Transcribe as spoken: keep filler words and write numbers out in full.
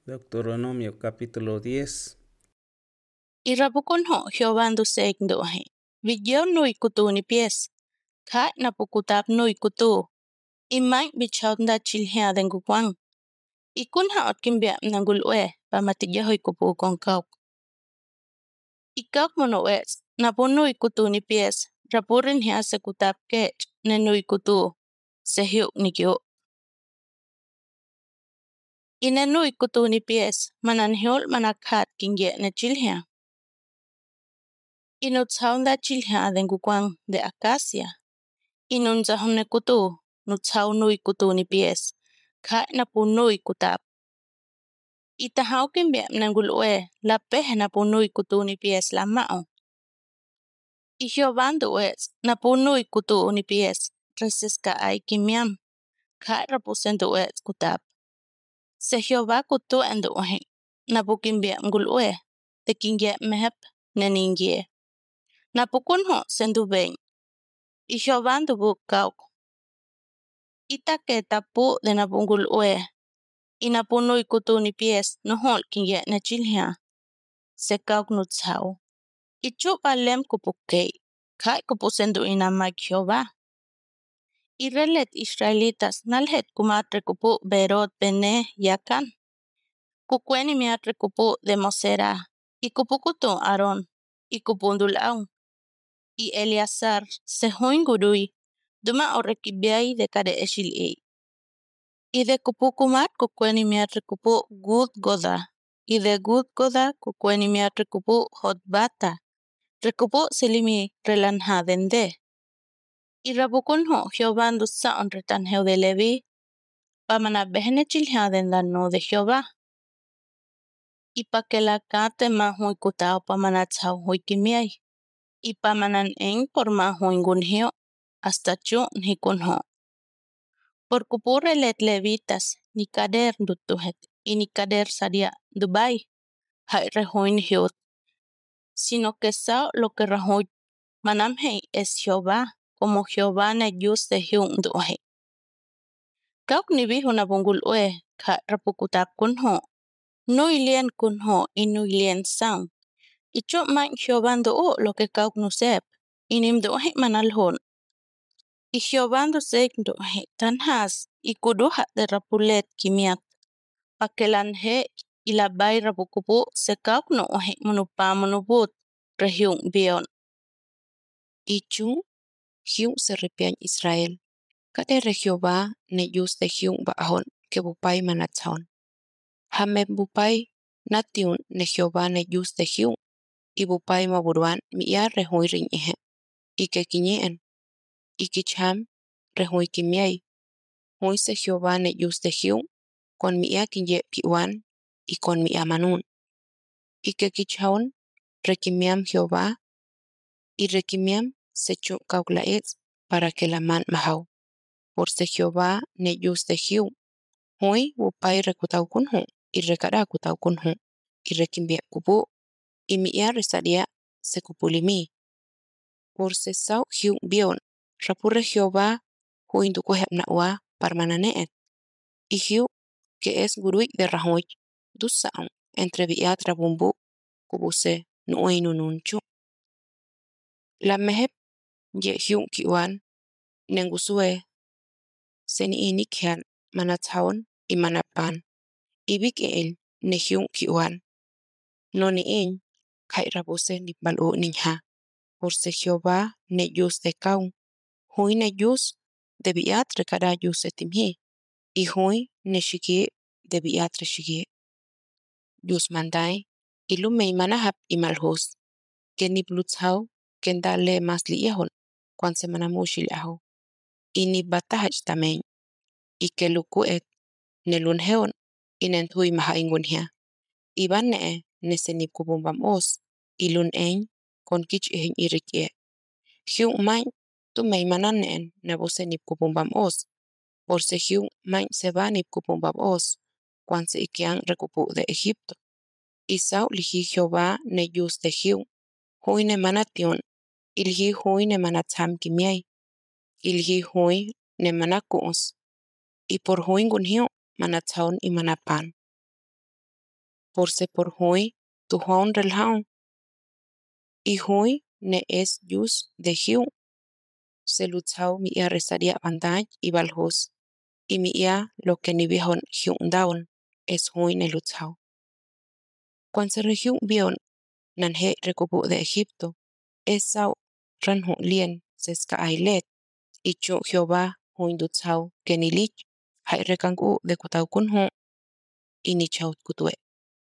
Deuteronomio capítulo diez. Irapukunho Jehová ndusek ndohe. Vigyo nui kutu ni pies. Ka napukutap nui kutu. Imay bichaut nda chilhea dengukwang. Ikunha ot kimbia nangulwe pa matiyahoy kupu kong kauk. Ikauk monowes napunui kutu ni pies. Rapurin hiya se kutap kech ne nui kutu. Se hiuk ni kyo. Ine nui kutu ni pies mananhiol manakhat kingye ne chilhea. Inutshaw nda chilhea dengukwang de acacia. Inunzahon ne kutu. Nutsaw nui kutu ni pies. Ka napunui kutap. Itahaw kimbia nangulwe la pehe napunui kutu ni pies la mao. I Jehová nduwes napunui kutu ni pies. Resiska ay kimiam. Ka rapusen duwes kutap. Se Jehová kutu enduhe. Napukimbia ngulwe. Te kingye mehep neningye. Napukunho sendubeng. I Jehová ndubuk kauk. Itake tapu de napungulwe. Inapunui kutu ni pies nohol kingye ne chilhea. Se kauk nutsaw. Ichu balem kupukei. Kai kupusendu inamag Jehová. Irelet Israelitas nalhet kumatre kupu berot bene yakan. Kukweni miatre kupu de Mosera. Ikupukutu Aaron. Ikupundulaw. I Eleazar se huingurui. Duma orekibiay de kade eshili. I de kupukumat kukweni miatre kupu gud goda. I de gud goda kukweni miatre kupu hotbata. Rekupu selimi relanha dende. I rabukunho Jehová ndusa onretan heu de Levi. Pamana behene chilhea dendano de Jehová. I pakela kate mahui kutao pamana tsao hui kimiay. I pamanan en por mahui ngunhio. Hasta chu nhikunho. Por kupure let levitas ni kader ndutuhet. I ni kader sadia Dubai. Hai rehuin hiot. Sino que sao lo que rahoy. Manamhei es Jehová. Como Jehová na yus de hiung nduhe. Kauk nibihu na bungulwe. Ka rapukutap kunho. Nui lien kunho inui lien sang. Icho main Jehová nduo lo que kauk nusep. Inim duhe manalhon. I Jehová ndusek nduhe tanhas. Ikuduha de rapulet kimiat. Pakelan he ilabay rapukupu se kauk nuhe munupa munubut. Rehiung bion. Ichu hiung se repian Israel. Kade re Jehová ne yus de hiung baahon ke bupay manatzon. Hame bupay natiun ne Jehová ne yus de hiung. I bupay maburuan miya rehui ring ihe. Ike kiñien. Ike cham rehui kimiay. Hui se Jehová ne yus de hiung. Kon miya kinye piwan. I kon miya manun. Ike kichaun rekimiam Jehová. I rekimiam se chu kauglaetz para que la man mahau. Por se Jehová ne yus de hiung. Hui bupay rekutau kunhu. I rekara kutau kunhu. I rekimbia kupu. I miya resadia se kupulimi. Por se sau hiung bion. Rapure Jehová hui ndukuhep na ua parmananeet. I hiu que es guruik de rahoy. Dusaun entre biat rabumbu kubuse nuoi nununchu. La mehep ye hiung kiwan nengusue seni inikhan manathaon I manapan. Ibik el ne hiung kiwan. No ni in kai rabuse ni balu ninha. Por se Jehová ne yus de kaun. Hui ne yus de biat rekada yus etimhi. I hui ne shiki de biat reshiki. Yus mandai. Ilume manahap imalhus. Que ni blutzhau. Que dale mas liyahon. Kwan se manamushi liaho. I ni batahach tamen. I que lukuet. Ne lunheon. I nenthui maha ingunhia. I banne ne se ni kubumbam os. I lun en. Kon kich ihin irikie. Hiung main. Tu mei mananen. Ne bose ni kubumbam os. Por se hiung main se va ni kubumbam os. Kwan se ikian rekupu de Egipto. I sau lihi Jehová ne yus de hiung. Hui ne manation. Ilhi hui ne manatam kimiay. Ilhi hui ne manakuos. I por hui ngunhio manataon I manapan. por se por hui tu hon relhaun. Y hui ne es yus de hiu. Se lutzau mi ia resaria bandaj y baljus. Y mi ia lo que ni viejon hiu daun es hui ne lutzau. Cuando se regiun bion nan he recupu de Egipto, es sau ranhu lien se ska ailet. Y chu Jehová hui lutzau que ni lich hai rekangu de kutau kunhu. Y ni chaut kutue.